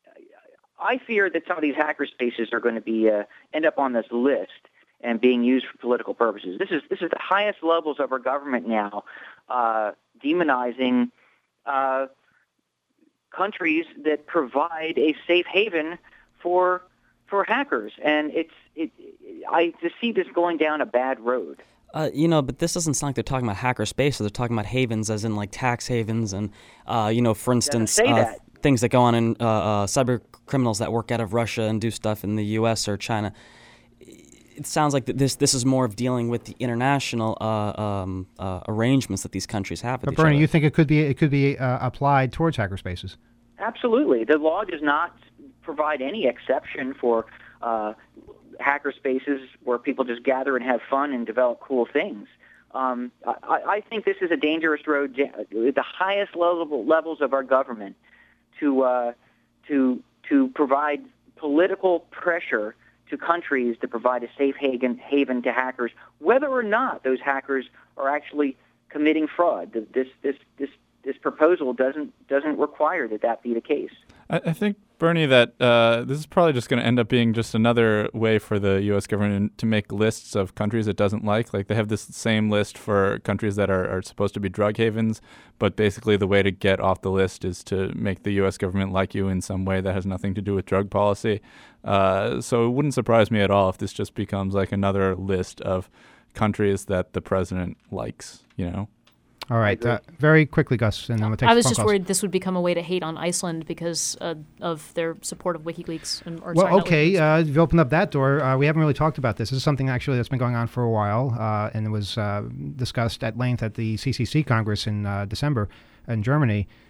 I fear that some of these hacker spaces are going to be end up on this list and being used for political purposes. This is the highest levels of our government now, demonizing countries that provide a safe haven for hackers, and I just see this going down a bad road. But this doesn't sound like they're talking about hacker spaces. They're talking about havens, as in like tax havens, and for instance, things that go on in cyber criminals that work out of Russia and do stuff in the U.S. or China. It sounds like this is more of dealing with the international arrangements that these countries have with but each Bernie, other. you think it could be applied towards hacker spaces? Absolutely. The law does not provide any exception for hacker spaces where people just gather and have fun and develop cool things. I think this is a dangerous road at the highest levels of our government to provide political pressure to countries to provide a safe haven to hackers, whether or not those hackers are actually committing fraud. This proposal doesn't require that be the case. I think, Bernie, that this is probably just going to end up being just another way for the U.S. government to make lists of countries it doesn't like. Like, they have this same list for countries that are supposed to be drug havens, but basically the way to get off the list is to make the U.S. government like you in some way that has nothing to do with drug policy. So it wouldn't surprise me at all if this just becomes like another list of countries that the president likes, All right. Very quickly, Gus, and then we'll take I was phone just calls. worried this would become a way to hate on Iceland because of their support of WikiLeaks. You've opened up that door. We haven't really talked about this. This is something actually that's been going on for a while, and it was discussed at length at the CCC Congress in December in Germany.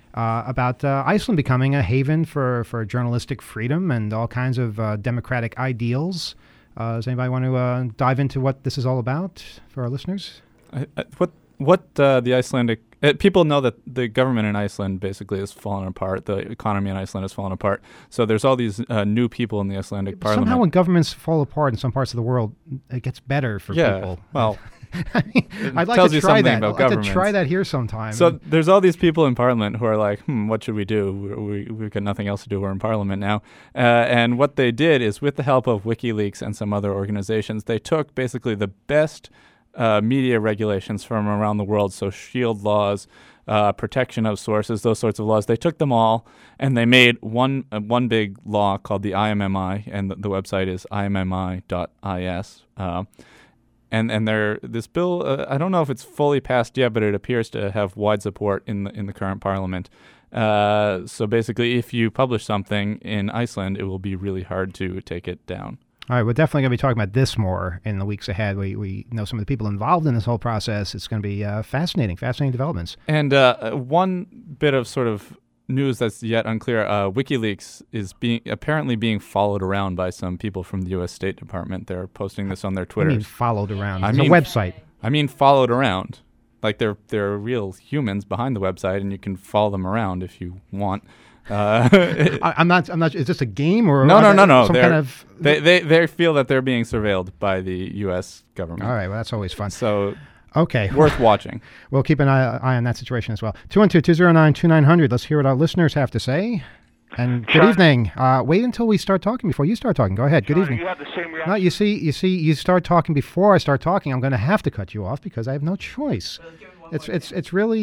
about Iceland becoming a haven for journalistic freedom and all kinds of democratic ideals. Does anybody want to dive into what this is all about for our listeners? What the Icelandic people know that the government in Iceland basically has fallen apart. The economy in Iceland has fallen apart. So there's all these new people in the Icelandic parliament. Somehow, when governments fall apart in some parts of the world, it gets better for people. Well, I mean, I'd like to try that. I'd like to try that here sometime. So there's all these people in Parliament who are like, what should we do? We've got nothing else to do. We're in Parliament now. And what they did is, with the help of WikiLeaks and some other organizations, they took basically the best media regulations from around the world, so shield laws, protection of sources, those sorts of laws. They took them all and they made one big law called the IMMI, and the website is immi.is. And this bill, I don't know if it's fully passed yet, but it appears to have wide support in the current parliament. So basically, if you publish something in Iceland, it will be really hard to take it down. All right, we're definitely going to be talking about this more in the weeks ahead. We know some of the people involved in this whole process. It's going to be fascinating developments. And one bit of sort of news that's yet unclear, WikiLeaks is apparently being followed around by some people from the U.S. State Department. They're posting this on their Twitter. I mean followed around? It's a website. I mean followed around. Like they're real humans behind the website, and you can follow them around if you want. I'm not. Is this a game or no? Some kind of they feel that they're being surveilled by the U.S. government. All right, well that's always fun. So okay, worth watching. We'll keep an eye on that situation as well. 212-209-2900. Let's hear what our listeners have to say. And good evening. Wait until we start talking before you start talking. Go ahead. Good evening. You have the same reaction. No, you see, you start talking before I start talking. I'm going to have to cut you off because I have no choice. It's really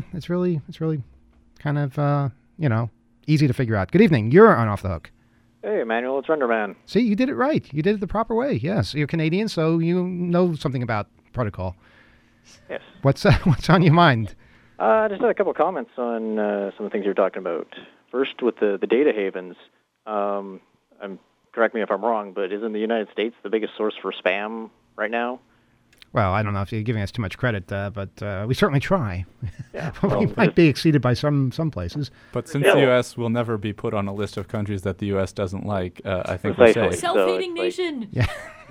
kind of easy to figure out. Good evening. You're on Off the Hook. Hey, Emmanuel, it's Renderman. See, you did it right. You did it the proper way. Yes, you're Canadian, so you know something about protocol. Yes. What's on your mind? Just had a couple of comments on some of the things you were talking about. First, with the data havens, correct me if I'm wrong, but isn't the United States the biggest source for spam right now? Well, I don't know if you're giving us too much credit, but we certainly try. Yeah, we might be exceeded by some places. But since the U.S. will never be put on a list of countries that the U.S. doesn't like, I think we're safe. Self-hating nation. Yeah.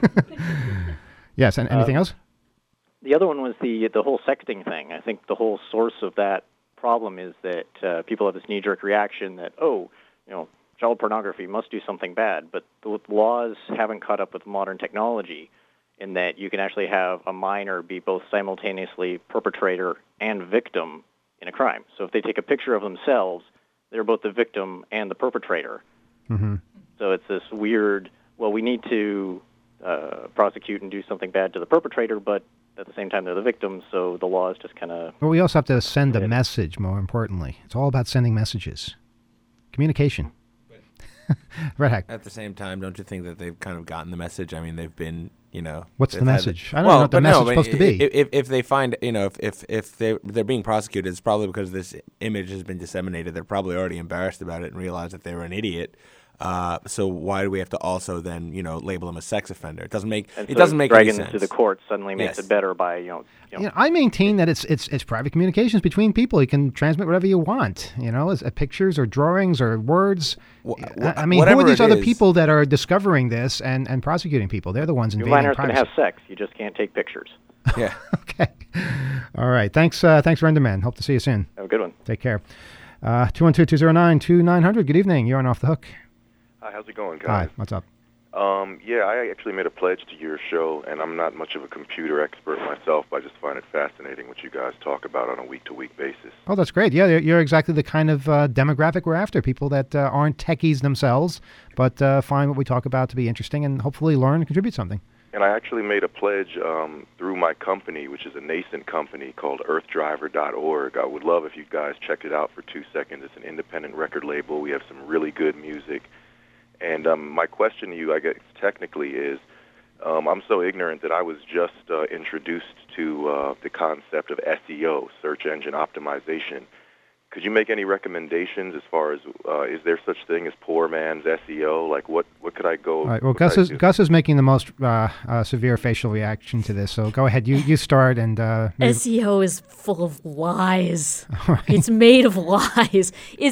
Yes, and anything else? The other one was the whole sexting thing. I think the whole source of that problem is that people have this knee-jerk reaction that, child pornography must do something bad, but the laws haven't caught up with modern technology in that you can actually have a minor be both simultaneously perpetrator and victim in a crime. So if they take a picture of themselves, they're both the victim and the perpetrator. Mm-hmm. So it's this weird, we need to prosecute and do something bad to the perpetrator, but at the same time they're the victim, so the laws just kind of... But we also have to send a message, more importantly. It's all about sending messages. Communication. Red Hack. At the same time, don't you think that they've kind of gotten the message? I mean, they've been, What's the message? I don't know what the message is supposed to be. If they find, if they're being prosecuted, it's probably because this image has been disseminated. They're probably already embarrassed about it and realize that they were an idiot. So why do we have to also then, label them a sex offender? It doesn't make any sense. Dragging them to the court suddenly makes it better by, I maintain that it's private communications between people. You can transmit whatever you want, as pictures or drawings or words. I mean, who are these other people that are discovering this and prosecuting people? They're the ones invading privacy. Your minors can have sex. You just can't take pictures. Yeah. Okay. All right. Thanks, Renderman. Hope to see you soon. Have a good one. Take care. 212-209-2900. Good evening. You're on Off the Hook. Hi, how's it going, guys? Hi, what's up? I actually made a pledge to your show, and I'm not much of a computer expert myself, but I just find it fascinating what you guys talk about on a week-to-week basis. Oh, that's great. Yeah, you're exactly the kind of demographic we're after, people that aren't techies themselves, but find what we talk about to be interesting and hopefully learn and contribute something. And I actually made a pledge through my company, which is a nascent company called earthdriver.org. I would love if you guys checked it out for 2 seconds. It's an independent record label. We have some really good music. And my question to you, I guess, technically is, I'm so ignorant that I was just introduced to the concept of SEO, search engine optimization, could you make any recommendations as far as is there such thing as poor man's SEO? Like what could I go? All right. Well, Gus is making the most severe facial reaction to this. So go ahead. You start and. SEO is full of lies. Right. It's made of lies.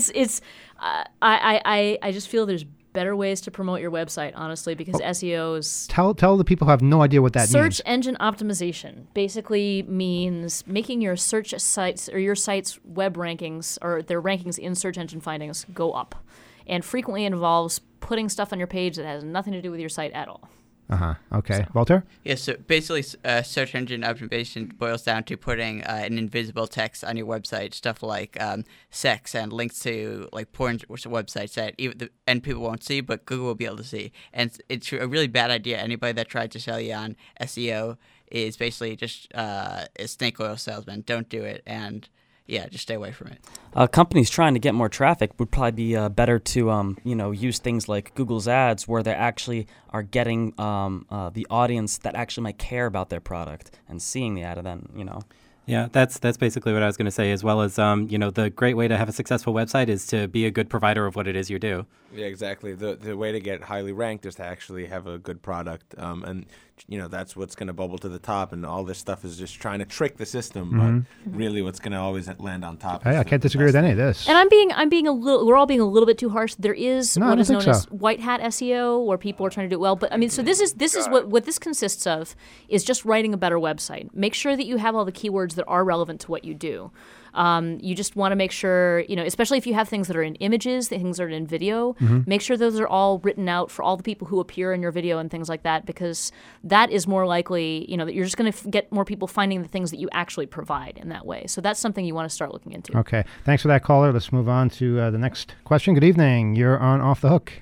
I just feel there's better ways to promote your website, honestly, because SEO is... Tell the people who have no idea what that means. Search engine optimization basically means making your search sites or your site's web rankings or their rankings in search engine findings go up, and frequently involves putting stuff on your page that has nothing to do with your site at all. Okay. So. Walter? Yeah, so basically search engine optimization boils down to putting an invisible text on your website, stuff like sex and links to like porn websites that and people won't see, but Google will be able to see. And it's a really bad idea. Anybody that tried to sell you on SEO is basically just a snake oil salesman. Don't do it, and yeah, just stay away from it. Companies trying to get more traffic would probably be better to use things like Google's ads, where they actually are getting the audience that actually might care about their product and seeing the ad, and then Yeah, that's basically what I was going to say, as well as the great way to have a successful website is to be a good provider of what it is you do. Yeah, exactly. The way to get highly ranked is to actually have a good product, and that's what's going to bubble to the top. And all this stuff is just trying to trick the system, but really, what's going to always land on top. I can't disagree with any of this. And we're all being a little bit too harsh. There is what is known as white hat SEO, where people are trying to do it well. But I mean, so this is what this consists of is just writing a better website. Make sure that you have all the keywords that are relevant to what you do. You just want to make sure, especially if you have things that are in images, things that are in video, make sure those are all written out for all the people who appear in your video and things like that, because that is more likely, that you're just going to get more people finding the things that you actually provide in that way. So that's something you want to start looking into. Okay. Thanks for that, caller. Let's move on to the next question. Good evening. You're on Off the Hook.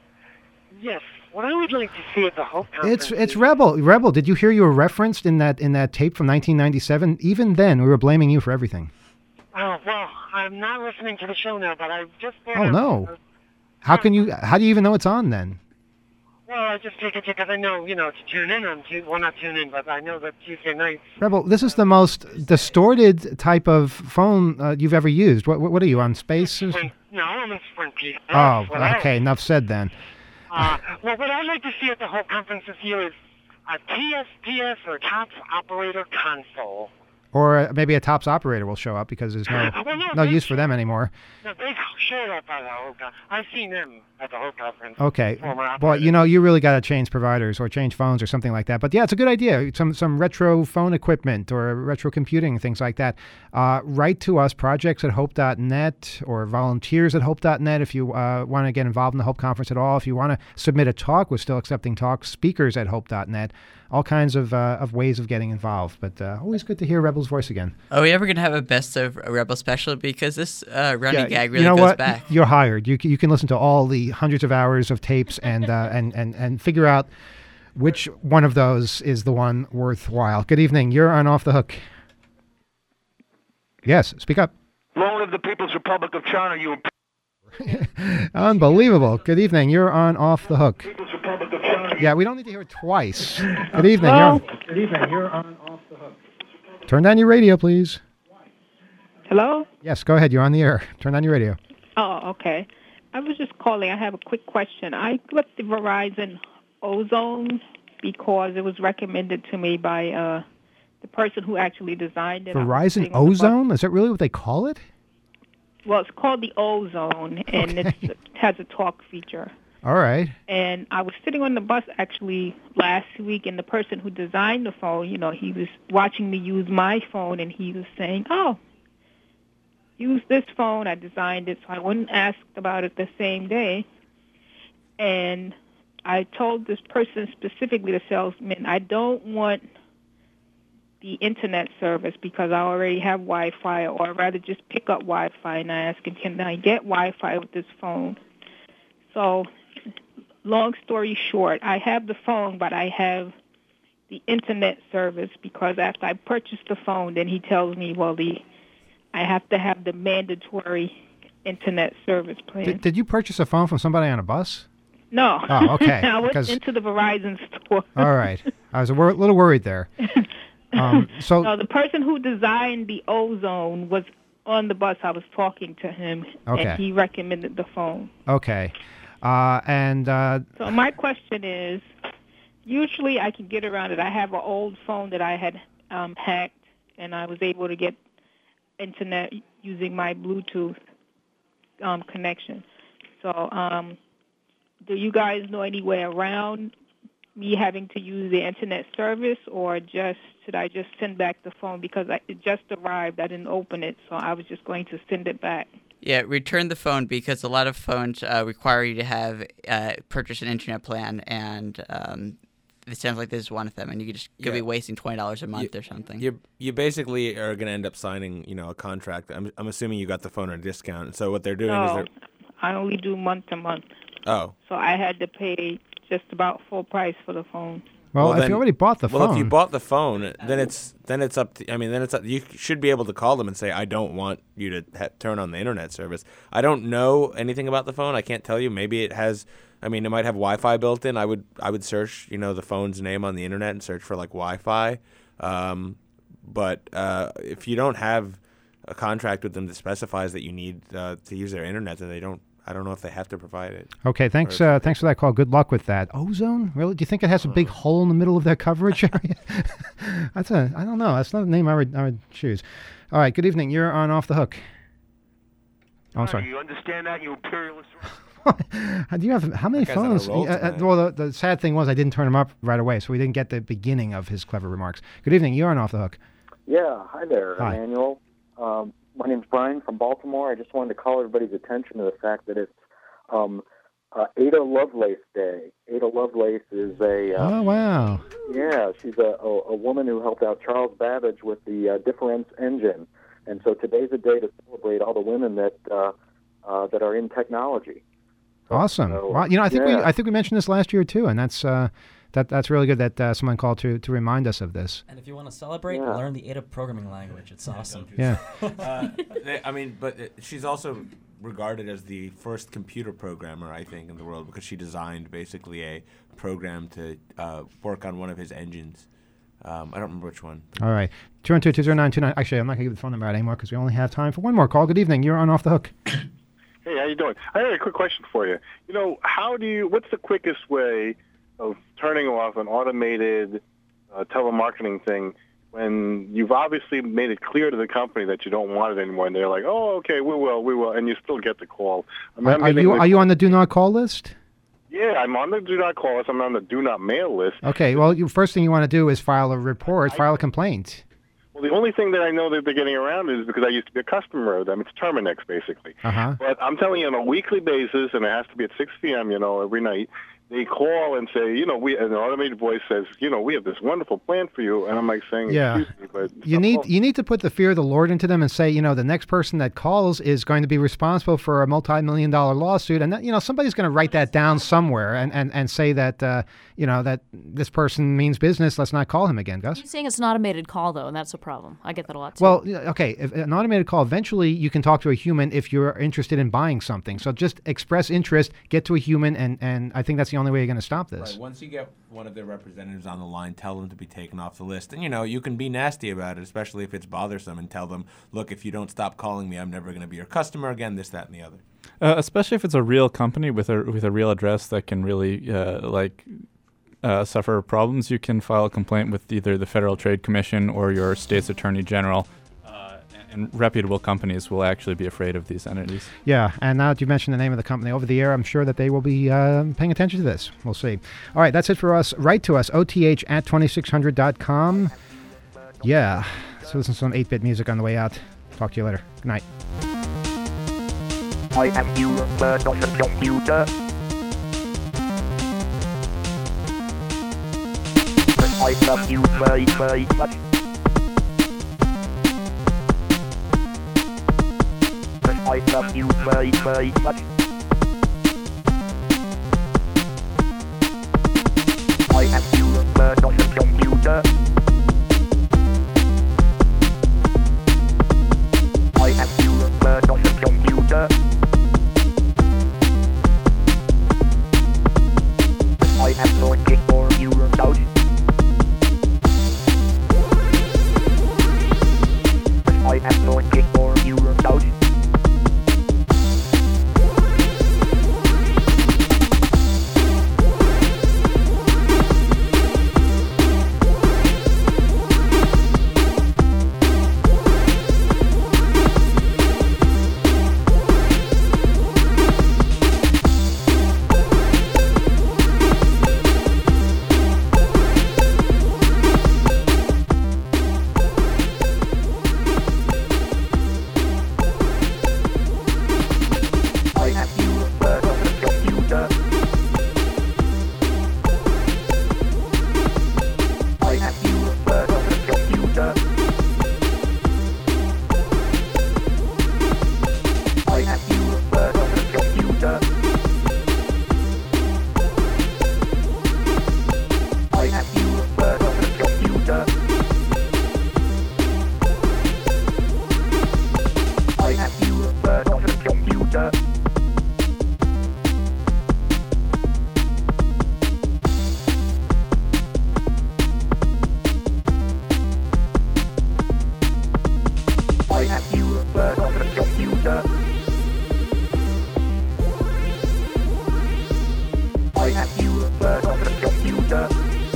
Yes. What I would like to see at the Hope Conference... It's Rebel. Rebel, did you hear you were referenced in that tape from 1997? Even then, we were blaming you for everything. Oh, well, I'm not listening to the show now, but I've just... Oh, no. How do you even know it's on then? Well, I just take it because I know, to tune in on not tune in, but I know that Tuesday nights... Rebel, this is the most distorted type of phone you've ever used. What are you, on Space? No, I'm in Sprint P. Oh, okay, enough said then. Well, what I'd like to see at the whole conference this year is a TSPS or TOPS operator console. Or maybe a TOPS operator will show up because there's no use for them anymore. No, they showed up at the whole conference. I've seen them at the whole conference. Okay. Well, you really got to change providers or change phones or something like that. But yeah, it's a good idea. Some retro phone equipment or retro computing, things like that. Write to us, projects@hope.net or volunteers@hope.net if you want to get involved in the Hope Conference at all. If you want to submit a talk, we're still accepting talks, speakers@hope.net. All kinds of ways of getting involved, but always good to hear Rebel's voice again. Are we ever going to have a best of Rebel special? Because this running gag really goes back. You're hired. You can listen to all the hundreds of hours of tapes and figure out which one of those is the one worthwhile. Good evening. You're on Off the Hook. Yes, speak up. Long live the People's Republic of China, you... Unbelievable. Good evening. You're on Off the Hook. Yeah, we don't need to hear it twice. Good evening. You're on Off the Hook. Turn down your radio, please. Hello? Yes, go ahead. You're on the air. Turn down your radio. Oh, okay. I was just calling. I have a quick question. I got the Verizon Ozone because it was recommended to me by the person who actually designed it. Verizon Ozone? Is that really what they call it? Well, it's called the Ozone, and it has a talk feature. All right. And I was sitting on the bus actually last week, and the person who designed the phone, he was watching me use my phone, and he was saying, "Oh, use this phone. I designed it, so I wouldn't ask about it the same day." And I told this person specifically, the salesman, I don't want the internet service because I already have Wi-Fi, or I'd rather just pick up Wi-Fi. And I asked him, can I get Wi-Fi with this phone? So, long story short, I have the phone, but I have the internet service because after I purchased the phone, then he tells me, I have to have the mandatory internet service plan. Did you purchase a phone from somebody on a bus? No. Oh, okay. I went into the Verizon store. All right. I was a little worried there. No, the person who designed the Ozone was on the bus, I was talking to him, Okay. and he recommended the phone. Okay. So my question is, usually I can get around it. I have an old phone that I had hacked, and I was able to get internet using my Bluetooth connection. So do you guys know any way around me having to use the internet service, or should I just send back the phone because it just arrived? I didn't open it, so I was just going to send it back. Yeah, return the phone because a lot of phones require you to have purchase an internet plan, and it sounds like this is one of them, and you could be wasting $20 a month or something. You basically are going to end up signing, a contract. I'm assuming you got the phone at a discount. So what they're doing is I only do month to month. Oh. So I had to pay just about full price for the phone. Well, if you already bought the phone. Well, if you bought the phone, then it's up to. Then it's up. You should be able to call them and say, "I don't want you to turn on the internet service." I don't know anything about the phone. I can't tell you. Maybe it has. It might have Wi-Fi built in. I would search, the phone's name on the internet and search for like Wi-Fi. But if you don't have a contract with them that specifies that you need to use their internet, then they don't. I don't know if they have to provide it. Okay, thanks for that call. Good luck with that. Ozone? Really? Do you think it has a big hole in the middle of their coverage area? I don't know. That's not a name I would choose. All right, good evening. You're on Off the Hook. Oh, I'm sorry. Do you understand that, you imperialist? Do you have how many That guy's on a phones? roll tonight. Well, the sad thing was I didn't turn him up right away, so we didn't get the beginning of his clever remarks. Good evening. You're on Off the Hook. Yeah, hi there, Hi. Emmanuel. My name's Brian from Baltimore. I just wanted to call everybody's attention to the fact that it's Ada Lovelace Day. Ada Lovelace is a Oh, wow. yeah, she's a woman who helped out Charles Babbage with the difference engine, and so today's a day to celebrate all the women that are in technology. Awesome. So, Wow. I think we mentioned this last year too, and that's really good that someone called to remind us of this. And if you want to celebrate, learn the Ada programming language. It's awesome. Yeah. She's also regarded as the first computer programmer, I think, in the world because she designed basically a program to work on one of his engines. I don't remember which one. All right. 212-20929. Actually, I'm not going to give the phone number out anymore because we only have time for one more call. Good evening. You're on Off the Hook. Hey, how you doing? I have a quick question for you. What's the quickest way of turning off an automated telemarketing thing when you've obviously made it clear to the company that you don't want it anymore, and they're like, "Oh, okay, we will," and you still get the call? Are you on the do not call list? Yeah, I'm on the do not call list. I'm on the do not mail list. Okay. Well, first thing you want to do is file a complaint. Well, the only thing that I know that they're getting around is because I used to be a customer of them. It's Terminex, basically. Uh-huh. But I'm telling you, on a weekly basis, and it has to be at 6 p.m., every night, they call and say, and an automated voice says, we have this wonderful plan for you. And I'm like saying, Yeah. excuse me, but You need to put the fear of the Lord into them and say, the next person that calls is going to be responsible for a multi-million-dollar lawsuit, and that, somebody's going to write that down somewhere and say that that this person means business. Let's not call him again, Gus. You're saying it's an automated call, though, and that's a problem. I get that a lot, too. Well, okay, if an automated call, eventually you can talk to a human if you're interested in buying something. So just express interest, get to a human, and I think that's the only way you're going to stop this. Right. Once you get one of their representatives on the line, tell them to be taken off the list. And, you can be nasty about it, especially if it's bothersome, and tell them, look, if you don't stop calling me, I'm never going to be your customer again, this, that, and the other. Especially if it's a real company with a real address that can really, suffer problems, you can file a complaint with either the Federal Trade Commission or your state's attorney general. And reputable companies will actually be afraid of these entities. Yeah, and now that you mentioned the name of the company over the air, I'm sure that they will be paying attention to this. We'll see. All right, that's it for us. Write to us, oth@2600.com. Yeah, so listen to some 8-bit music on the way out. Talk to you later. Good night. I am your bird on the computer. I love you very, very much. I love you very, very much. I am your bird on the computer. I am your bird on the computer. I am looking for your note. I am looking for your note. word on the computer.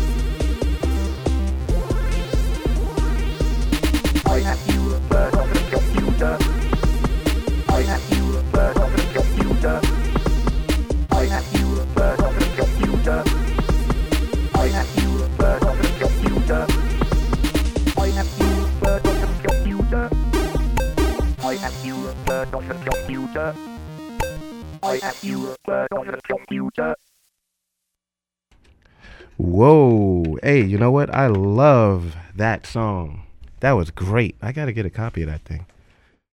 I have you a word on the computer. I have you a word on the computer. I have you a word on the computer. I have you a word on the computer. I have you a word on the computer. I have you a word on the computer. I have you a word on the computer. Whoa. Hey, you know what? I love that song. That was great. I got to get a copy of that thing.